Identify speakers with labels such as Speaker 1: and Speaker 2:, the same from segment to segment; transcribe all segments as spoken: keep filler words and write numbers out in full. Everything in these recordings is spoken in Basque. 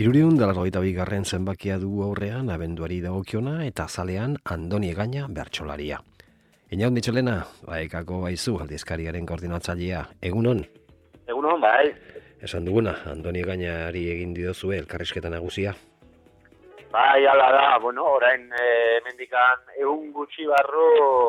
Speaker 1: Hirurehun eta laurogeita bigarren zenbakia du aurrean abenduari dagokiona eta azalean Andoni Egaña bertsolaria. Inaut Mitxelena, baekako baizu aldizkariaren koordinatzailea. Egunon?
Speaker 2: Egunon, bai.
Speaker 1: Esan duguna, Andoni Egañari egin diozue elkarrizketa nagusia.
Speaker 2: Bai, ala da, bueno, orain e, mendikan egun gutxi barru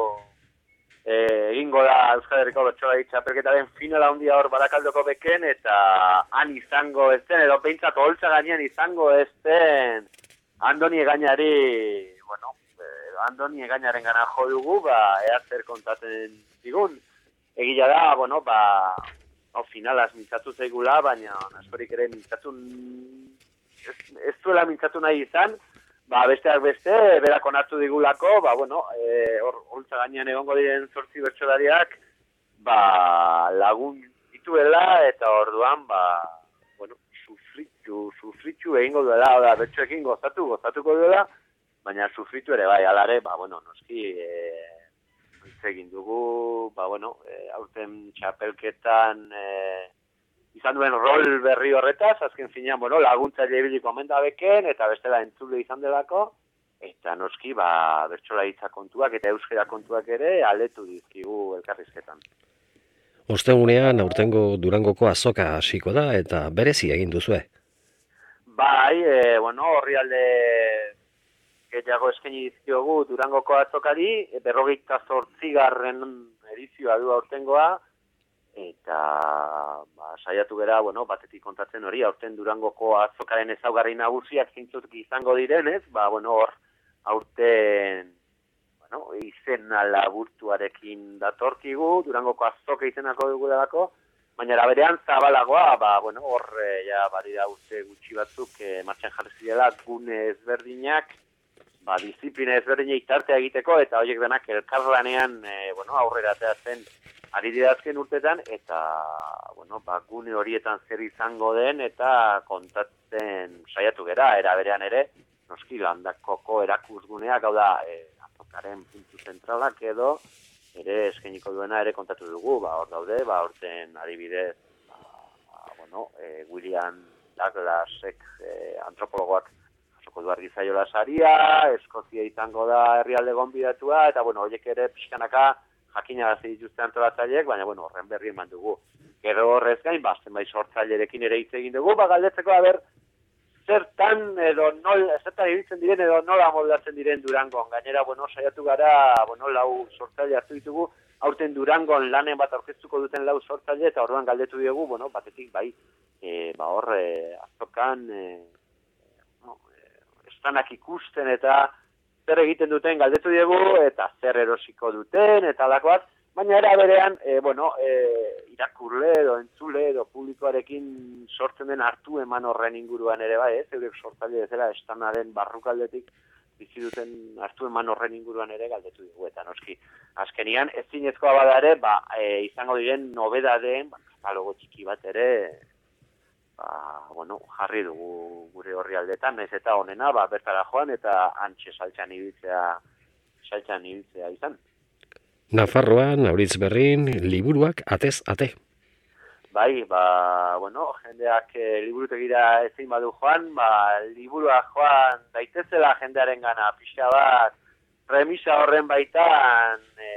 Speaker 2: e, egingo da Euskal Herriko bertsolari txapelketaren finala handia hor Barakaldoko beken, eta han izango ez den, edo behintzat holtza gainean izango ez den Andoni Egañari, bueno, e, Andoni Egañaren gana jo dugu, ba, ea zer kontatzen digun. Egia da, bueno, ba, hau finalaz mintzatu zaigula, baina askorik ere mintzatu ez, ez duela mintzatu nahi izan, ba, besteak beste, berak onartu digulako, ba, bueno, e, hor, holtza gainean egongo diren zortzi bertsolariak, ba, lagun dituela, eta orduan, ba, bueno, sufritu, sufritu egingo duela, oda, bertsoekin gozatu, gozatuko duela, baina sufritu ere, bai, alare, ba, bueno, noski, e, egin dugu, ba, bueno, e, aurten txapelketan, e, izan duen rol berri horretaz, azken finean, bueno, laguntzaile ibiliko amendabeken, eta bestela entzule izan delako, eta noski, ba, bertsolaritza kontuak eta euskera kontuak ere aletu dizkigu elkarrizketan.
Speaker 1: Ostegunean aurtengo Durangoko azoka hasiko da eta berezi egin duzue.
Speaker 2: Bai, e, bueno, horrialde gehiago eskaini dizkiogu Durangoko azokari, berrogeita zortzigarren edizioa du aurtengoa, eta ba, saiatu gera, bueno, batetik kontatzen hori, aurten Durangoko azokaren ezaugarri nagusiak zeintzuk izango direnez, ba, bueno, hor, aurten, bueno, izena laburtuarekin datorkigu, Durangoko azoka izenako dugulako, baina eraberean zabalagoa, ba, bueno, hor, e, ja, badira urte gutxi batzuk, e, martxan jarri zirela, gune ezberdinak, ba, disiplina ezberdinei tartea egiteko, eta horiek denak elkarlanean, e, bueno, aurrera ateratzen ari dira azken urtetan, eta, bueno, ba, gune horietan zer izango den, eta kontatzen saiatu gera, era berean ere, noski landakoko erakusguneak, hau da, e, azokaren puntu zentralak edo, ere eskainiko duena ere kontatu dugu, ba, hor daude, ba, horten adibidez, ba, ba, bueno, e, William Douglasek, e, antropologoak, jasoko du Argizaiola saria, Eskozia izango da herrialde gonbidatua, eta, bueno, horiek ere pixkanaka, jakinarazi dituzte antolatzaileek, baina, bueno, horren berri eman dugu. Gero horrez gain, ba, zenbait sortzailerekin ere hitz egin dugu, ba, galdetzeko, aber, zertan edo nol, zertan ibiltzen diren edo nola moldatzen diren Durangon. Gainera, bueno, saiatu gara, bueno, lau sortzaile hartu ditugu, aurten Durangon lanen bat aurkeztuko duten lau sortzaile, eta orduan galdetu diogu, bueno, batetik, bai, e, ba, hor, e, azokan, e, no, e, estanak ikusten eta zer egiten duten galdetu diegu, eta zer erosiko duten, eta alakoak, baina era berean, e, bueno, e, irakurle edo entzule edo publikoarekin sortzen den hartu eman horren inguruan ere bai, ez, eurek sortzaile ezera estanaren barrukaldetik bizi duten hartu eman horren inguruan ere galdetu digu, eta noski, azkenian, ezinezkoa bada ere, ba, e, izango diren nobedadeen, ba, katalogo txiki bat ere, ba, bueno, jarri dugu gure horri aldetan, naiz eta honena, ba, bertara joan eta antxe saltxan ibiltzea, saltxan ibiltzea izan.
Speaker 1: Nafarroan, Auritz Berrin, liburuak atez ate.
Speaker 2: Bai, ba, bueno, jendeak e, liburutegira ezin badu joan, ba, liburua joan daitezela jendearen gana, pixka bat, premisa horren baitan, e,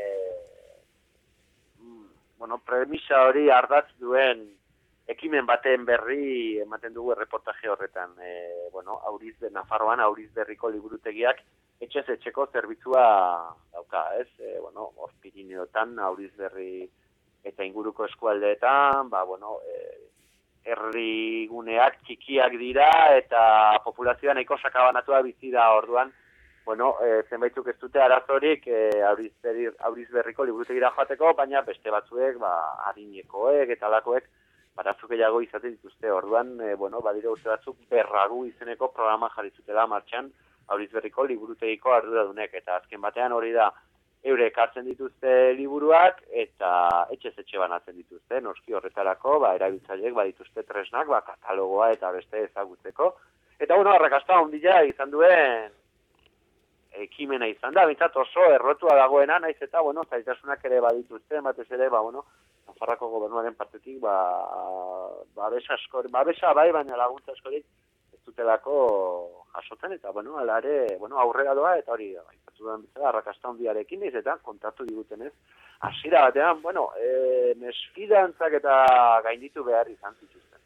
Speaker 2: bueno, premisa hori ardatz duen ekimen baten berri ematen dugu erreportaje horretan. E, bueno, Auriz de Nafarroan, Auriz Berriko liburutegiak etxez etxeko zerbitzua dauka, ez? E, bueno, hor Pirineotan, Auriz Berri eta inguruko eskualdeetan, ba, bueno, e, herri guneak txikiak dira eta populazioa nahiko sakabanatua bizi da orduan, bueno, e, zenbaitzuk ez dute arazorik e, Auriz, Berri, Auriz Berriko liburutegira joateko, baina beste batzuek, ba, adinekoek eta alakoek, barazuk gehiago izaten dituzte, orduan, e, bueno, badire urte batzuk berragu izeneko programa jarri zutela martxan Auriz Berriko liburutegiko arduradunek, eta azken batean hori da, eurek hartzen dituzte liburuak, eta etxez etxe banatzen dituzte, noski horretarako, ba, erabiltzaileek badituzte tresnak, ba, katalogoa eta beste ezagutzeko, eta bueno, arrakasta handia izan duen ekimena izan da, bintzat oso errotua dagoena, naiz eta, bueno, zaitasunak ere badituzte, batez ere, ba, bueno, Nafarroako gobernuaren partetik, ba, babesa askori, babesa bai, baina laguntza askorik ez dutelako jasotzen, eta, bueno, ala ere, bueno, aurrera doa, eta hori, aipatu duan bezala, arrakasta handiarekin ez, eta kontatu diguten ez. Hasiera batean, bueno, e, mesfidantzak eta gainditu behar izan zituzten.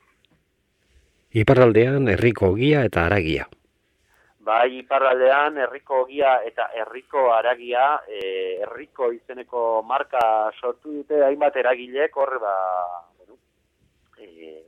Speaker 1: Iparraldean herriko ogia eta haragia.
Speaker 2: Bai, iparraldean herriko ogia eta herriko haragia, e, herriko izeneko marka sortu dute hainbat eragilek, hor, ba, bueno, e,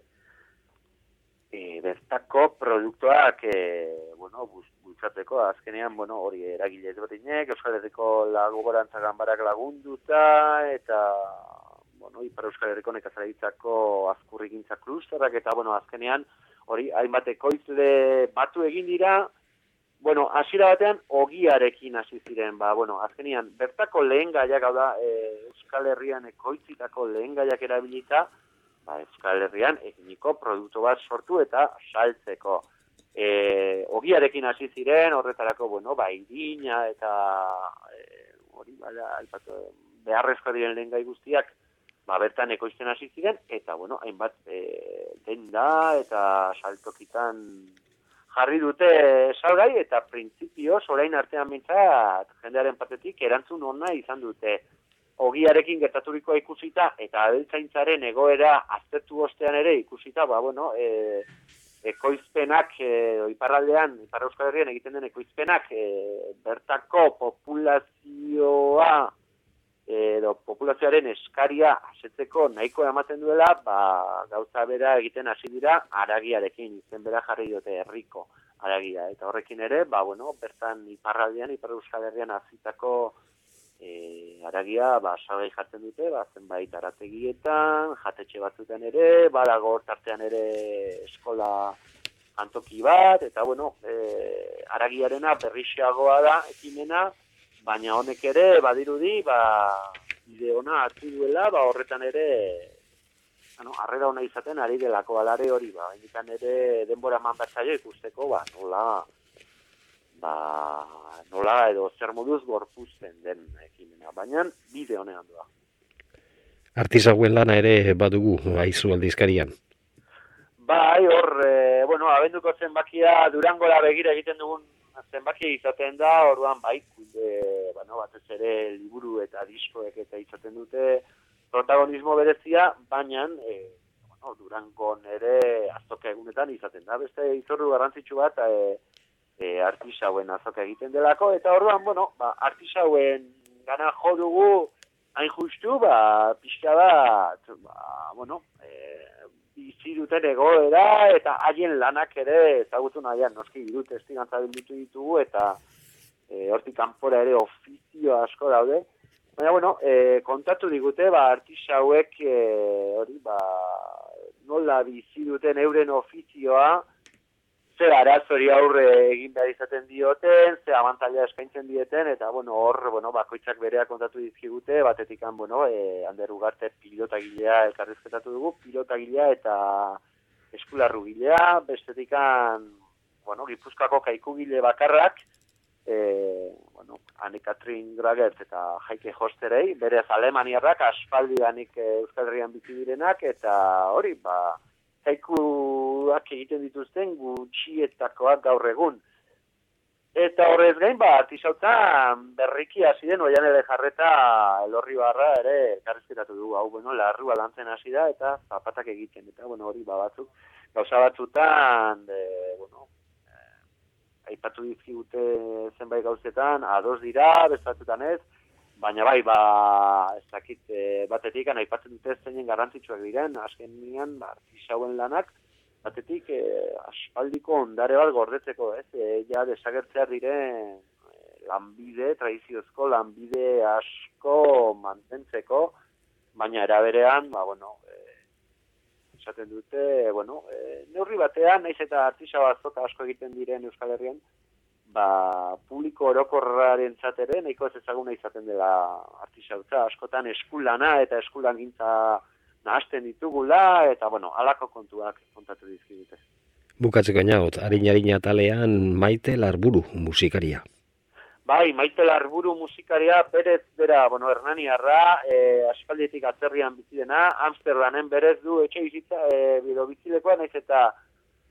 Speaker 2: e, bertako produktuak, e, bueno, bultzatzeko, azkenean, bueno, hori eragile ezberdinek, Euskal Herriko Laborantza Ganbarak lagunduta, eta, bueno, Ipar Euskal Herriko nekazaritzako azkurrigintza klusterrak, eta, bueno, azkenean, hori, hainbat ekoizle batu egin dira, bueno, hasiera batean ogiarekin hasi ziren, ba, bueno, azkenean, bertako lehen gaiak, hau da, e, Euskal Herrian ekoitzitako lehen gaiak erabilita, ba, Euskal Herrian eginiko produktu bat sortu eta saltzeko. E, ogiarekin hasi ziren, horretarako, bueno, ba, irina eta e, hori, bala, aipatu, beharrezko diren lehen gai guztiak, ba, bertan ekoizten hasi ziren, eta, bueno, hainbat e, denda eta saltokitan jarri dute salgai, eta printzipioz, orain artean mintzat, jendearen patetik erantzun ona izan dute. Ogiarekin gertaturikoa ikusita, eta abeltzaintzaren egoera aztertu ostean ere ikusita, ba, bueno, e, ekoizpenak, e, iparraldean, Ipar Euskal Herrian egiten den ekoizpenak, e, bertako populazioa, edo populazioaren eskaria asetzeko nahiko ematen duela, ba, gauza bera egiten hasi dira haragiarekin, izen bera jarri diote herriko haragia. Eta horrekin ere, ba, bueno, bertan iparraldean, Ipar Euskal Herrian hazitako e, haragia, ba, salgai jartzen dute, ba, zenbait arategietan, jatetxe batzutan ere, badago tartean ere eskola antoki bat, eta, bueno, e, haragiarena berrixeagoa da, ekimena, baina honek ere, badirudi, ba, bide ona hartu duela, ba, horretan ere, bueno, harrera ona izaten ari delako alare hori, ba, indikan ere denbora eman bertzaio ikusteko, ba, nola, ba, nola edo zer moduz gorpuzten den ekimena, baina bide honean doa.
Speaker 1: Artisauen lana ere badugu, Aizu aldizkarian.
Speaker 2: Bai, hor, e, bueno, abenduko zenbakia Durangora begira egiten dugun zenbakia izaten da, orduan bai, e, bueno, batez ere liburu eta diskoek eta izaten dute protagonismo berezia, baina e, bueno, Durangon ere azoka egunetan izaten da. Beste itzordu garrantzitsu bat e, e, artisauen azoka egiten delako, eta orduan, bueno, ba, artisauen gana jo dugu hain justu, ba, pixka bat, ba, bueno, e, bizi duten egoera eta haien lanak ere ezagutu nahian, noski hiru testigantza bildu ditugu eta e, hortik kanpora ere ofizio asko daude. Baina, bueno, e, kontatu digute, ba, artisauek e, hori, ba, nola bizi duten euren ofizioa, ze arazori aurre egin behar izaten dioten, ze abantaila eskaintzen dieten, eta, bueno, hor, bueno, bakoitzak berea kontatu dizkigute, batetikan, bueno, e, Ander Ugarte pilotagilea elkarrizketatu dugu, pilotagilea eta eskularrugilea, bestetikan, bueno, Gipuzkoako kaikugile bakarrak, e, bueno, Anne Katrin Gragertz eta Jaike Josterei, berez alemaniarrak, aspaldianik Euskal Herrian bizi direnak, eta hori, ba, kaikuak egiten dituzten gutxietakoak gaur egun. Eta horrez gain, ba, artisautan berriki hasi den, oian ere jarreta Elorri Barra ere elkarrizketatu dugu, hau, bueno, larrua lantzen hasi da, eta zapatak egiten, eta, bueno, hori, ba, batzuk, gauza batzutan, de, bueno, eh, aipatu dizkigute zenbait gauzetan, ados dira, bestatutan ez, baina bai, ba, ez dakit, e, batetik, aipatzen dute zeinen garrantzitsuak diren, azkenean, ba, artisauen lanak, batetik, e, aspaldiko ondare bat gordetzeko, ez, e, ja, desagertzea diren e, lanbide, tradiziozko lanbide asko mantentzeko, baina eraberean, ba, bueno, e, esaten dute, bueno, e, neurri batean, naiz eta artisau azoka asko egiten diren Euskal Herrian, ba, publiko orokorraren ere nahiko ez ezaguna izaten dela artisautza, askotan eskulana eta eskulangintza nahasten ditugula, eta, bueno, halako kontuak kontatu dizkigute.
Speaker 1: Bukatzeko inagot, harin-harina talean Maite Larburu musikaria.
Speaker 2: Bai, Maite Larburu musikaria, berez, bera, bueno, hernaniarra, e, aspaldietik atzerrian bizi dena, Amsterdamen berez du etxe bizitza, e, bido bizilekoa, naiz eta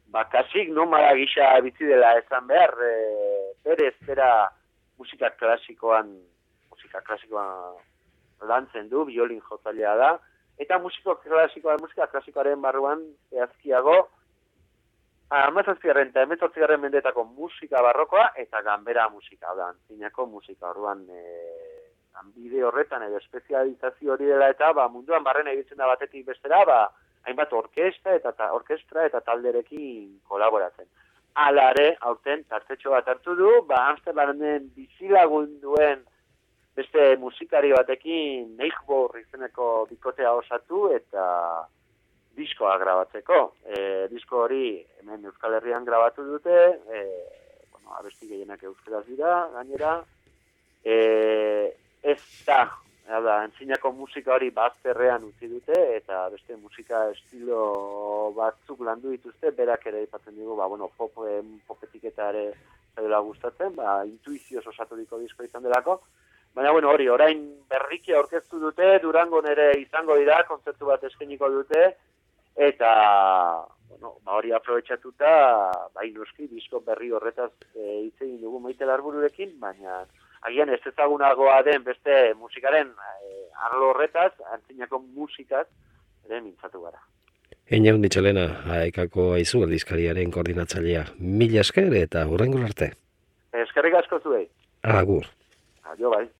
Speaker 2: ba, kasik nomada gisa bizi dela esan behar, e, berez, bera musika klasikoan, musika klasikoan lantzen du, biolin jotzailea da, eta musiko klasikoa, musika klasikoaren barruan, zehazkiago, hamazazpigarren eta hemezortzigarren mendetako musika barrokoa eta ganbera musika, da, antzinako musika, orduan, e, bide horretan edo espezializazio hori dela eta ba, munduan barrena ibiltzen da batetik bestera, ba, hainbat orkestra eta, ta, orkestra eta talderekin kolaboratzen. Alare, aurten, tartetxo bat hartu du, ba, Amsterdamen bizilagunduen beste musikari batekin Neighbor izeneko bikotea osatu eta diskoa grabatzeko. E, disko hori hemen Euskal Herrian grabatu dute, e, bueno, abesti gehienak euskaraz dira, gainera, e, ez da, da, antzinako musika hori bazterrean utzi dute, eta beste musika estilo batzuk landu dituzte, berak ere ipatzen dugu, ba, bueno, pop, popetik eta ere zaila gustatzen, ba, intuizioz osaturiko disko izan delako, baina, bueno, hori, orain berriki aurkeztu dute, Durangon ere izango dira, kontzertu bat eskainiko dute, eta, bueno, ba, hori aprobetxatuta, bai noski, disko berri horretaz e, hitz egin dugu Maite Larbururekin, baina agian ez ezagunagoa den beste musikaren e, arlo horretaz, antzinako musikaz, ere mintzatu gara.
Speaker 1: Einaun ditxelena, aekako aizu aldizkariaren koordinatzailea. Mila esker eta hurrengo arte.
Speaker 2: Eskerrik asko zuei.
Speaker 1: Agur.
Speaker 2: Adio bai.